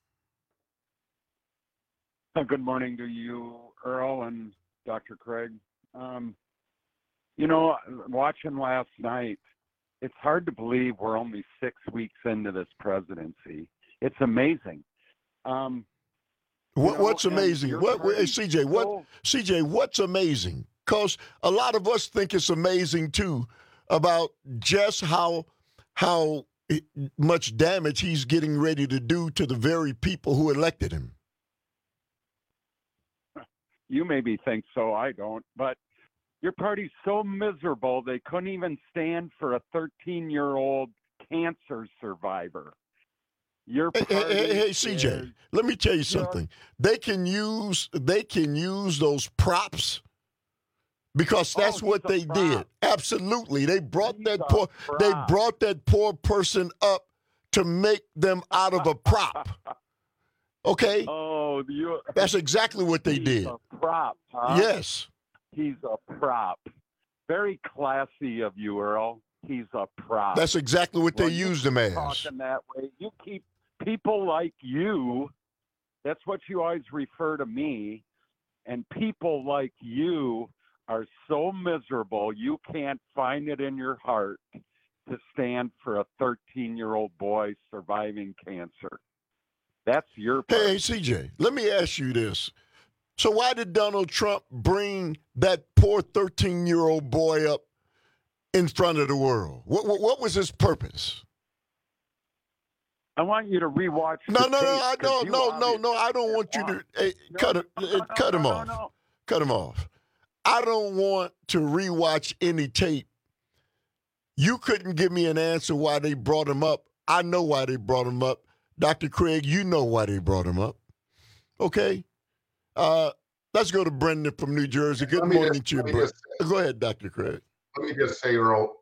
Uh, good morning to you, Earl and Doctor Craig. Um, you know, watching last night, it's hard to believe we're only six weeks into this presidency. It's amazing. Um, what, know, what's amazing? What, party, hey, C J? What, C J? What's amazing? because a lot of us think it's amazing, too, about just how how much damage he's getting ready to do to the very people who elected him. You maybe think so, I don't, but your party's so miserable they couldn't even stand for a thirteen-year-old cancer survivor. Your hey, party hey, hey, hey, C J, is, let me tell you something. They can use they can use those props because that's oh, what a they prop. did. Absolutely, they brought He's that a poor prop. they brought that poor person up to make them out of a prop. Okay, Oh, you. that's exactly what they He's did. a prop, huh? Yes. He's a prop. Very classy of you, Earl. He's a prop. That's exactly what Well, they you used him keep as. Talking that way, you keep people like you. That's what you always refer to me. And people like you are so miserable you can't find it in your heart to stand for a thirteen-year-old boy surviving cancer. That's your part. Hey, C J, let me ask you this. So why did Donald Trump bring that poor thirteen-year-old boy up in front of the world? What, what, what was his purpose? I want you to rewatch. No, the no, no, tape, I 'cause don't, you no, no, obviously no. I don't want you to hey, No, cut it, no, eh, no, cut no, him no, off. no. Cut him off. I don't want to rewatch any tape. You couldn't give me an answer why they brought him up. I know why they brought him up. Doctor Craig, you know why they brought him up. Okay? Uh, let's go to Brendan from New Jersey. Good Let me morning just- to you, let me Brendan. just- Go ahead, Doctor Craig. Let me just say, Earl,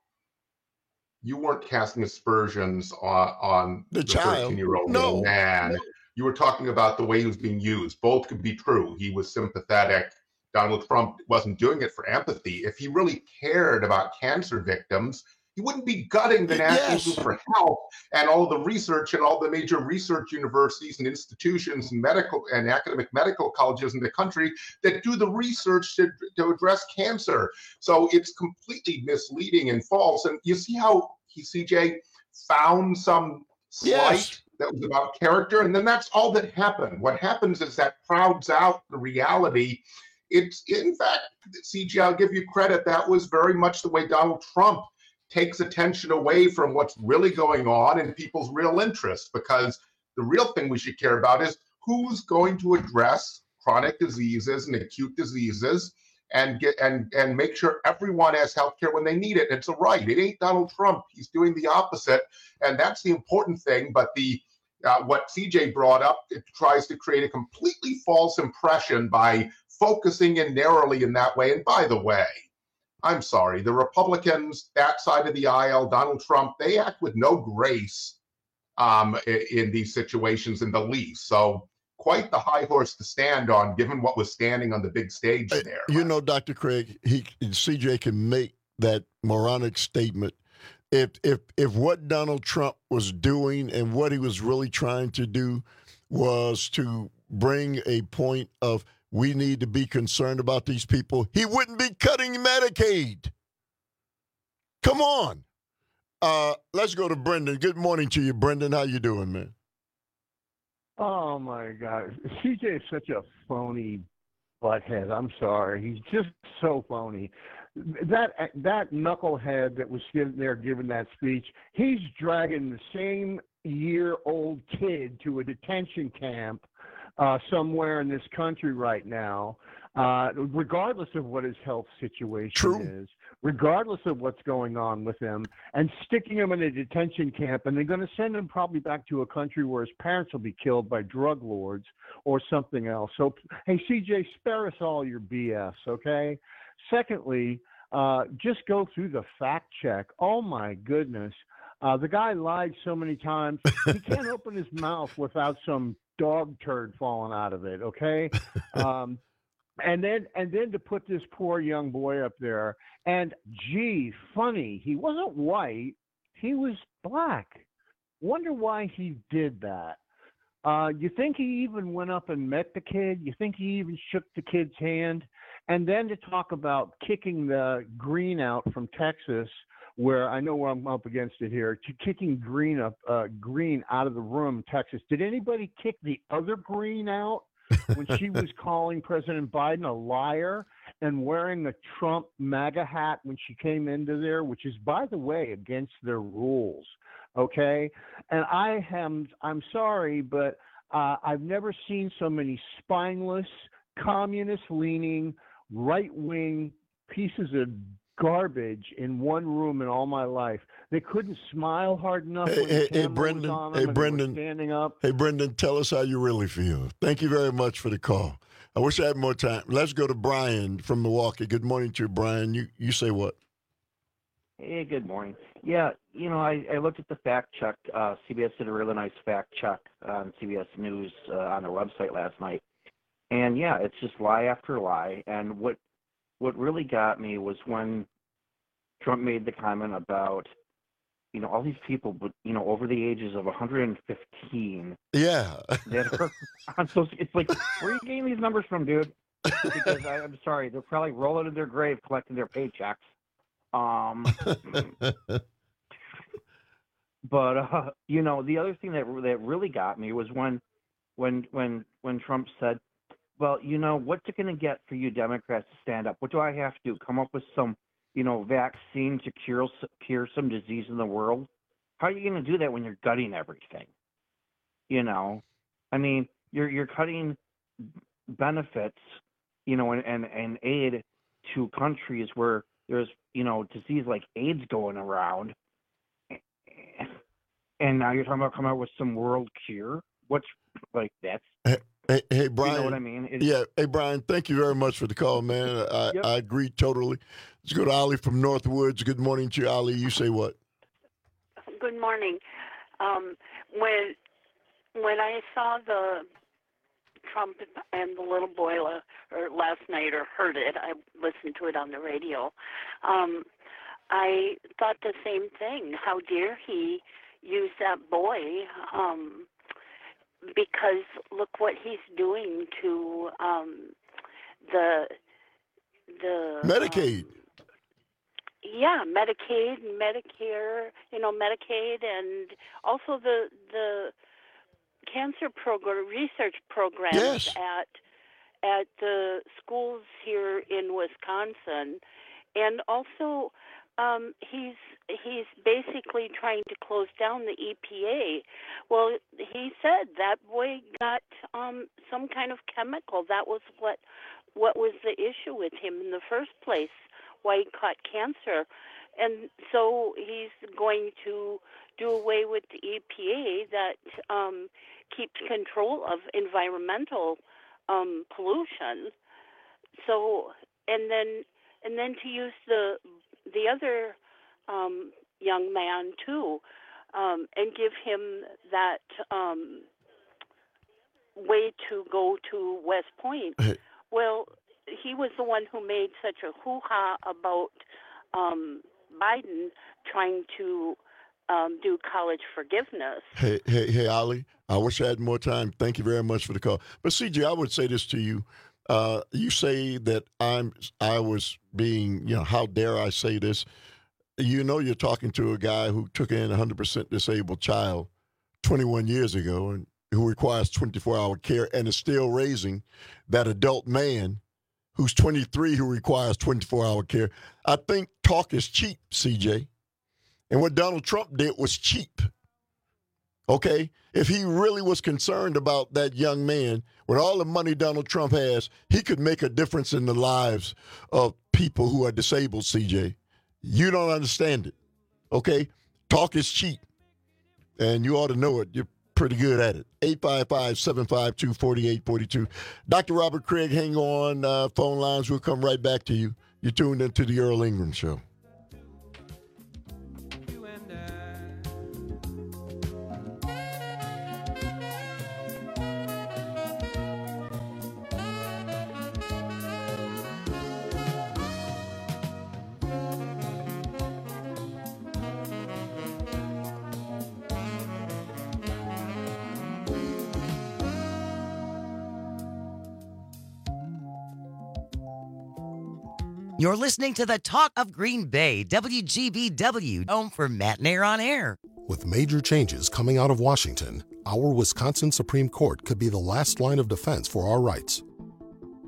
you weren't casting aspersions on, on The the child. thirteen-year-old No. young man. You were talking about the way he was being used. Both could be true. He was sympathetic. Donald Trump wasn't doing it for empathy. If he really cared about cancer victims, he wouldn't be gutting the National Yes. Institute for Health and all the research and all the major research universities and institutions and medical and academic medical colleges in the country that do the research to, to address cancer. So it's completely misleading and false. And you see how he, C J, found some slight Yes. that was about character, and then that's all that happened. What happens is that crowds out the reality. It's, in fact, C J, I'll give you credit. That was very much the way Donald Trump takes attention away from what's really going on and people's real interests, because the real thing we should care about is who's going to address chronic diseases and acute diseases and get and and make sure everyone has health care when they need it. It's a right. It ain't Donald Trump. He's doing the opposite, and that's the important thing. But the uh, what C J brought up, it tries to create a completely false impression by focusing in narrowly in that way. And by the way, I'm sorry, the Republicans, that side of the aisle, Donald Trump, they act with no grace um, in, in these situations in the least. So quite the high horse to stand on, given what was standing on the big stage there. You know, Doctor Craig, he C J can make that moronic statement. If if if what Donald Trump was doing and what he was really trying to do was to bring a point of we need to be concerned about these people, he wouldn't be cutting Medicaid. Come on. Uh, let's go to Brendan. Good morning to you, Brendan. How you doing, man? Oh, my God. C J is such a phony butthead. I'm sorry. He's just so phony. That that knucklehead that was sitting there giving that speech, he's dragging the same year-old kid to a detention camp uh, somewhere in this country right now, uh, regardless of what his health situation True. is, regardless of what's going on with him, and sticking him in a detention camp, and they're going to send him probably back to a country where his parents will be killed by drug lords or something else. So, hey, C J, spare us all your B S, okay? Secondly, uh, just go through the fact check. Oh, my goodness. Uh, the guy lied so many times, he can't open his mouth without some dog turd falling out of it, okay? Um, and then and then to put this poor young boy up there, and gee, funny, he wasn't white, he was black. Wonder why he did that. Uh, you think he even went up and met the kid? You think he even shook the kid's hand? And then to talk about kicking the Green out from Texas, where I know where I'm up against it here, to kicking Green up, uh, Green out of the room in Texas. Did anybody kick the other Green out when she was calling President Biden a liar and wearing a Trump MAGA hat when she came into there, which is, by the way, against their rules. Okay, and I am I'm sorry, but uh, I've never seen so many spineless, communist-leaning, right-wing pieces of garbage in one room in all my life. They couldn't smile hard enough Hey, when the hey, hey, camera Brendan. was on them Hey, and they were Brendan. standing up. Hey, Brendan, tell us how you really feel. Thank you very much for the call. I wish I had more time. Let's go to Brian from Milwaukee. Good morning to you, Brian. You you say what? Hey, good morning. Yeah, you know, I, I looked at the fact check. Uh, C B S did a really nice fact check on C B S News uh, on their website last night. And, yeah, it's just lie after lie. And what what really got me was when Trump made the comment about, you know, all these people, but you know, over the ages of one hundred fifteen. Yeah. That are on social, it's like, where are you getting these numbers from, dude? Because I, I'm sorry, they're probably rolling in their grave collecting their paychecks. Um, but uh, you know, the other thing that that really got me was when, when, when, when Trump said, "Well, you know, what's it going to get for you Democrats to stand up? What do I have to do? Come up with some, you know, vaccine to cure cure some disease in the world? How are you going to do that when you're gutting everything? You know, I mean, you're you're cutting benefits, you know, and and, and aid to countries where there's, you know, disease like AIDS going around, and now you're talking about coming out with some world cure. What's like that's." Hey, hey, Brian. You know what I mean? It's, yeah. Hey, Brian, thank you very much for the call, man. I, Yep. I agree totally. Let's go to Ali from Northwoods. Good morning to you, Ali. You say what? Good morning. Um, when when I saw the Trump and the little boy la- or last night or heard it, I listened to it on the radio. Um, I thought the same thing. How dare he use that boy? Um, because look what he's doing to um, the the Medicaid. Um, yeah, Medicaid, Medicare, you know, Medicaid, and also the the cancer program, research programs Yes. at at the schools here in Wisconsin, and also um, he's he's basically trying to close down the E P A. Well, he said that boy got um, some kind of chemical. That was what what was the issue with him in the first place, why he caught cancer. And so he's going to do away with the E P A that um, keeps control of environmental um, pollution. So, and then and then to use the the other um, young man too, um, and give him that um, way to go to West Point. Well, he was the one who made such a hoo-ha about um, Biden trying to um, do college forgiveness. Hey, hey, hey, Ali. I wish I had more time. Thank you very much for the call. But C J, I would say this to you. Uh, you say that I'm, I was being, you know, how dare I say this? You know, you're talking to a guy who took in a one hundred percent disabled child twenty-one years ago and who requires twenty-four hour care and is still raising that adult man who's twenty-three who requires twenty-four hour care. I think talk is cheap, C J. And what Donald Trump did was cheap. Okay? If he really was concerned about that young man, with all the money Donald Trump has, he could make a difference in the lives of people who are disabled, C J. You don't understand it. Okay? Talk is cheap. And you ought to know it. You're pretty good at it. eight five five, seven five two, four eight four two. Doctor Robert Craig, hang on. Uh, phone lines. We'll come right back to you. You're tuned into the Earl Ingram Show. You're listening to the Talk of Green Bay, W G B W, home for Matt Nair on Air. With major changes coming out of Washington, our Wisconsin Supreme Court could be the last line of defense for our rights.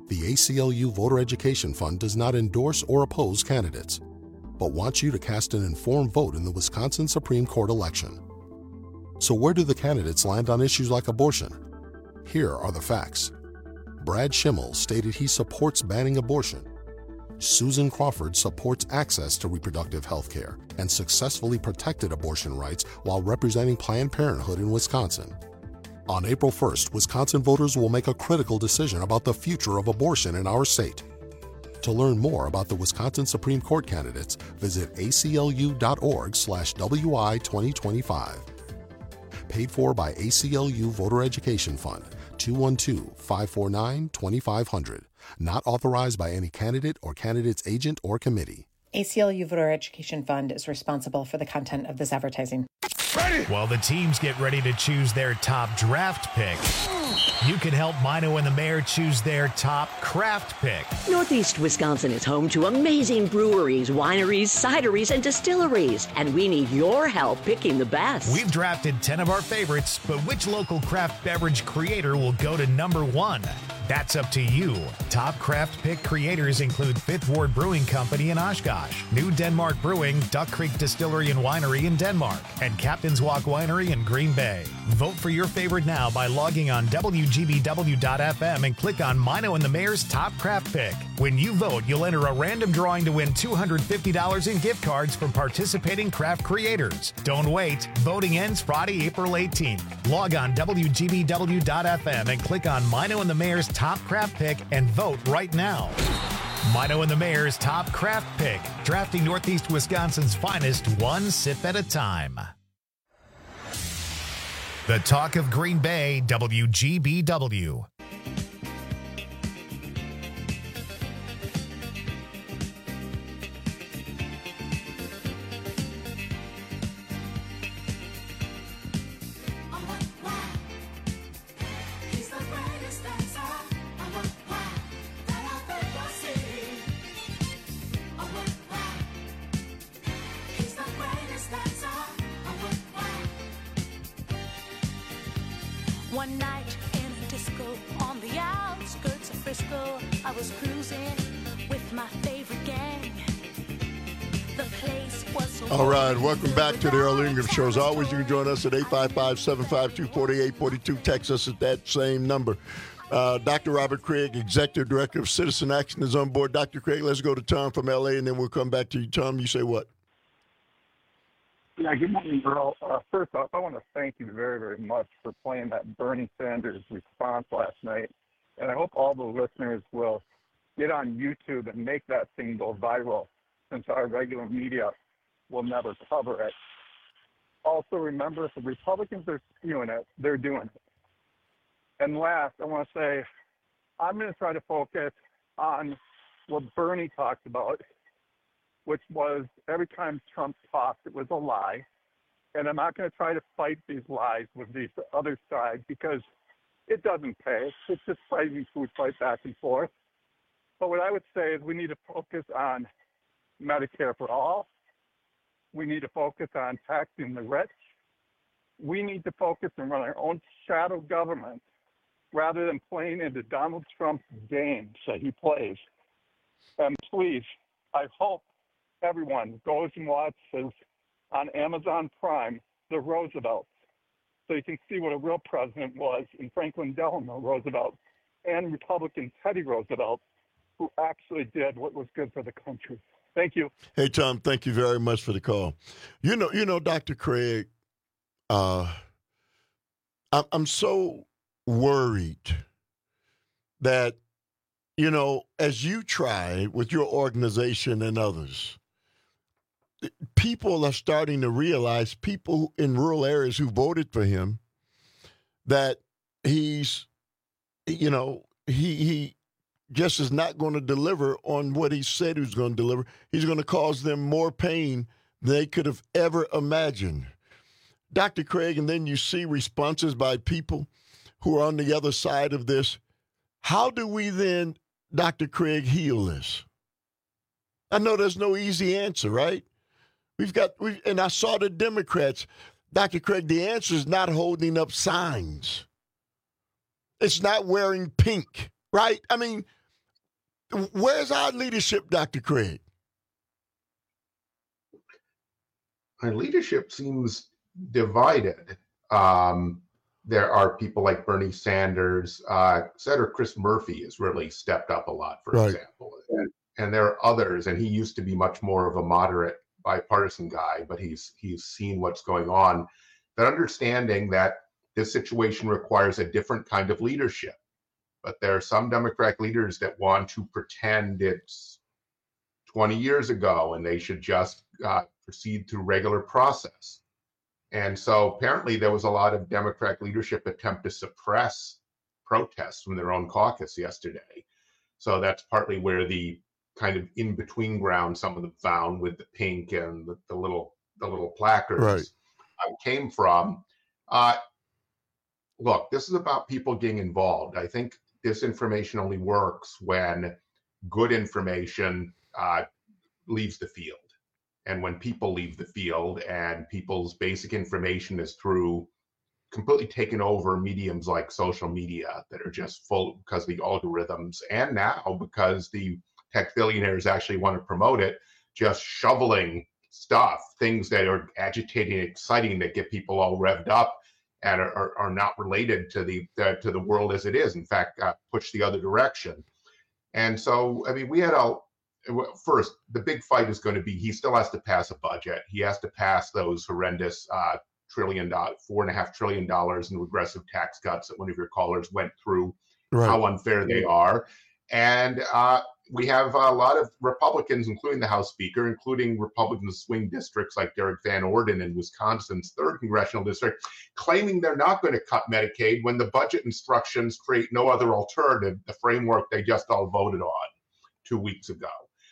The A C L U Voter Education Fund does not endorse or oppose candidates, but wants you to cast an informed vote in the Wisconsin Supreme Court election. So where do the candidates land on issues like abortion? Here are the facts. Brad Schimmel stated he supports banning abortion. Susan Crawford supports access to reproductive health care and successfully protected abortion rights while representing Planned Parenthood in Wisconsin. On April first, Wisconsin voters will make a critical decision about the future of abortion in our state. To learn more about the Wisconsin Supreme Court candidates, visit aclu.org slash WI 2025. Paid for by A C L U Voter Education Fund, two one two, five four nine, two five zero zero. Not authorized by any candidate or candidate's agent or committee. A C L U Voter Education Fund is responsible for the content of this advertising. While the teams get ready to choose their top draft pick, you can help Mino and the Mayor choose their top craft pick. Northeast Wisconsin is home to amazing breweries, wineries, cideries, and distilleries, and we need your help picking the best. We've drafted ten of our favorites, but which local craft beverage creator will go to number one? That's up to you. Top craft pick creators include Fifth Ward Brewing Company in Oshkosh, New Denmark Brewing, Duck Creek Distillery and Winery in Denmark, and Captain's Walk Winery in Green Bay. Vote for your favorite now by logging on W G B W dot F M and click on Mino and the Mayor's Top Craft Pick. When you vote, you'll enter a random drawing to win two hundred fifty dollars in gift cards from participating craft creators. Don't wait. Voting ends Friday, April eighteenth. Log on W G B W dot F M and click on Mino and the Mayor's Top Craft Pick and vote right now. Mino and the Mayor's Top Craft Pick, drafting Northeast Wisconsin's finest one sip at a time. The talk of Green Bay, W G B W. One night in a disco on the outskirts of Frisco, I was cruising with my favorite gang. The place was so All right, welcome back to the Earl Ingram Show. As always, you can join us at eight five five, seven five two, four eight four two. Text us at that same number. Uh, Doctor Robert Craig, Executive Director of Citizen Action, is on board. Doctor Craig, let's go to Tom from L A, and then we'll come back to you. Tom, you say what? Yeah, good morning, Earl. Uh, first off, I want to thank you very, very much for playing that Bernie Sanders response last night. And I hope all the listeners will get on YouTube and make that thing go viral, since our regular media will never cover it. Also, remember, if the Republicans are spewing it, they're doing it. And last, I want to say, I'm going to try to focus on what Bernie talked about, which was every time Trump talked, it was a lie. And I'm not going to try to fight these lies with the other side because it doesn't pay. It's just fighting food fight back and forth. But what I would say is we need to focus on Medicare for all. We need to focus on taxing the rich. We need to focus and run our own shadow government rather than playing into Donald Trump's games that he plays. And please, I hope everyone goes and watches on Amazon Prime The Roosevelts, so you can see what a real president was in Franklin Delano Roosevelt and Republican Teddy Roosevelt, who actually did what was good for the country. Thank you. Hey, Tom, thank you very much for the call. You know, you know, Doctor Craig, uh, I'm, I'm so worried that, you know, as you try with your organization and others, people are starting to realize, people in rural areas who voted for him, that he's, you know, he he just is not going to deliver on what he said he was going to deliver. He's going to cause them more pain than they could have ever imagined. Doctor Craig, and then you see responses by people who are on the other side of this. How do we then, Doctor Craig, heal this? I know there's no easy answer, right? We've got, we, and I saw the Democrats, Doctor Craig, the answer is not holding up signs. It's not wearing pink, right? I mean, Where's our leadership, Doctor Craig? Our leadership seems divided. Um, there are people like Bernie Sanders, uh, Senator Chris Murphy has really stepped up a lot, for Right. example. And, and there are others, and he used to be much more of a moderate, bipartisan guy, but he's he's seen what's going on. That understanding that this situation requires a different kind of leadership. But there are some Democratic leaders that want to pretend it's twenty years ago and they should just uh, proceed through regular process. And so apparently there was a lot of Democratic leadership attempt to suppress protests from their own caucus yesterday. So that's partly where the kind of in-between ground some of them found with the pink and the, the little the little placards Right. uh, came from. Uh, look, this is about people getting involved. I think disinformation only works when good information uh, leaves the field. And when people leave the field and people's basic information is through completely taken over mediums like social media that are just full because of the algorithms, and now because the tech billionaires actually want to promote it, just shoveling stuff, things that are agitating and exciting that get people all revved up and are, are, are not related to the, the to the world as it is. In fact, uh, push the other direction. And so, I mean, we had a first, the big fight is going to be he still has to pass a budget. He has to pass those horrendous uh, trillion dollars, four and a half trillion dollars in regressive tax cuts that one of your callers went through, Right. how unfair they are. And uh, we have a lot of Republicans, including the House Speaker, including Republican swing districts like Derek Van Orden in Wisconsin's third congressional district, claiming they're not going to cut Medicaid when the budget instructions create no other alternative, the framework they just all voted on two weeks ago.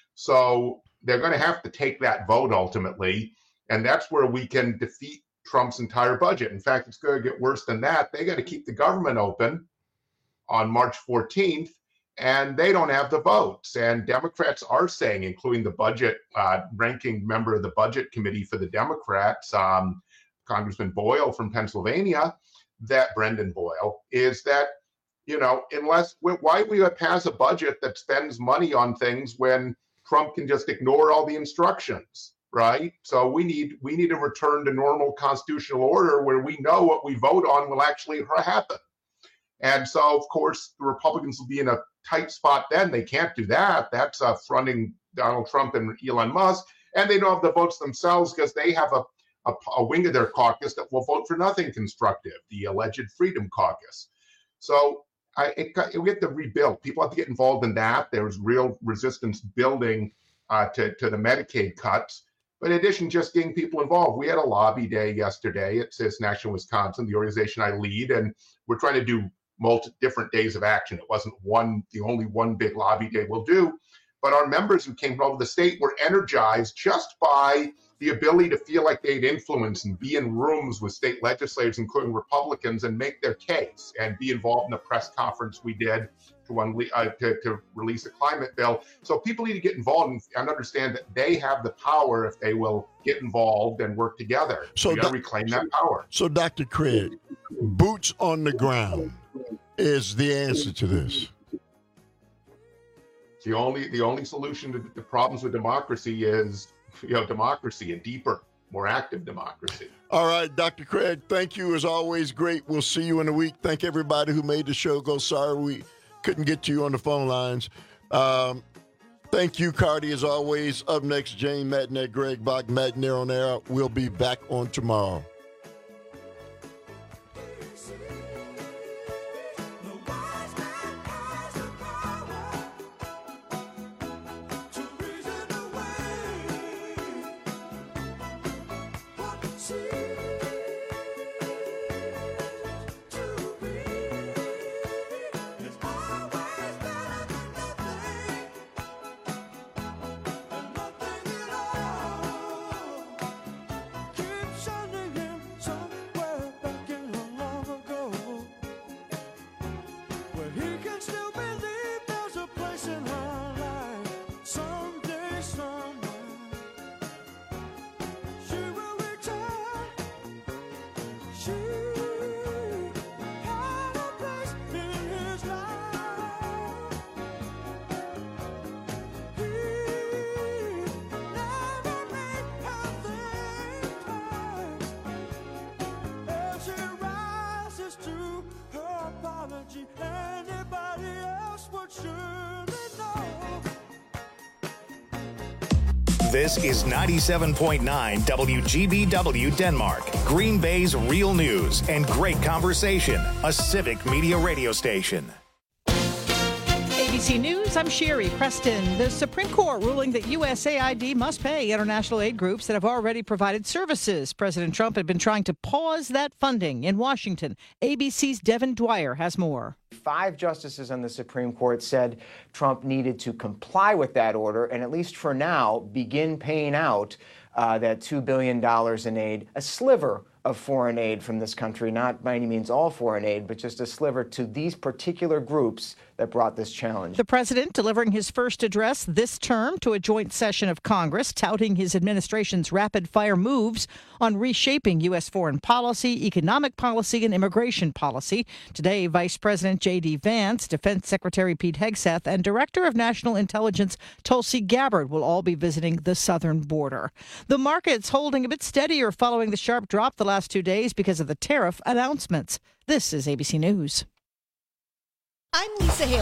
So they're going to have to take that vote ultimately, and that's where we can defeat Trump's entire budget. In fact, it's going to get worse than that. They got to keep the government open on March fourteenth, and they don't have the votes. And Democrats are saying, including the budget uh, ranking member of the budget committee for the Democrats, um, Congressman Boyle from Pennsylvania, that Brendan Boyle, is that, you know, unless, why we would pass a budget that spends money on things when Trump can just ignore all the instructions, right? So we need we need a return to normal constitutional order where we know what we vote on will actually happen. And so, of course, the Republicans will be in a tight spot then. They can't do that. That's uh, fronting Donald Trump and Elon Musk. And they don't have the votes themselves because they have a, a, a wing of their caucus that will vote for nothing constructive, the alleged Freedom Caucus. So I, it, it, we have to rebuild. People have to get involved in that. There's real resistance building uh, to, to the Medicaid cuts. But in addition, just getting people involved. We had a lobby day yesterday at Citizen Action Wisconsin, the organization I lead, and we're trying to do multi different days of action. It wasn't one, the only one big lobby day we'll do. But our members who came from all over the state were energized just by the ability to feel like they had influence and be in rooms with state legislators, including Republicans, and make their case and be involved in the press conference we did to, unle- uh, to, to release a climate bill. So people need to get involved and, and understand that they have the power if they will get involved and work together. So we got to doc- reclaim that power. So, Doctor Craig, boots on the ground is the answer to this. The only the only solution to the problems with democracy is, you know, democracy, a deeper, more active democracy. All right, Doctor Craig, thank you as always. Great. We'll see you in a week. Thank everybody who made the show go. Sorry we couldn't get to you on the phone lines. Um, thank you, Cardi, as always. Up next, Jane Matnet, Greg Bach, Matnet on Air. We'll be back on tomorrow. Keep shining in This is ninety-seven point nine W G B W Denmark, Green Bay's real news and great conversation, a civic media radio station. A B C News, I'm Sherry Preston. The Supreme Court ruling that U S A I D must pay international aid groups that have already provided services. President Trump had been trying to pause that funding in Washington. A B C's Devin Dwyer has more. Five justices on the Supreme Court said Trump needed to comply with that order and, at least for now, begin paying out uh, that two billion dollars in aid, a sliver of foreign aid from this country, not by any means all foreign aid, but just a sliver to these particular groups that brought this challenge. The president delivering his first address this term to a joint session of Congress, touting his administration's rapid-fire moves on reshaping U S foreign policy, economic policy, and immigration policy. Today, Vice President J D. Vance, Defense Secretary Pete Hegseth, and Director of National Intelligence Tulsi Gabbard will all be visiting the southern border. The market's holding a bit steadier following the sharp drop the last two days because of the tariff announcements. This is A B C News. I'm Lisa Hale.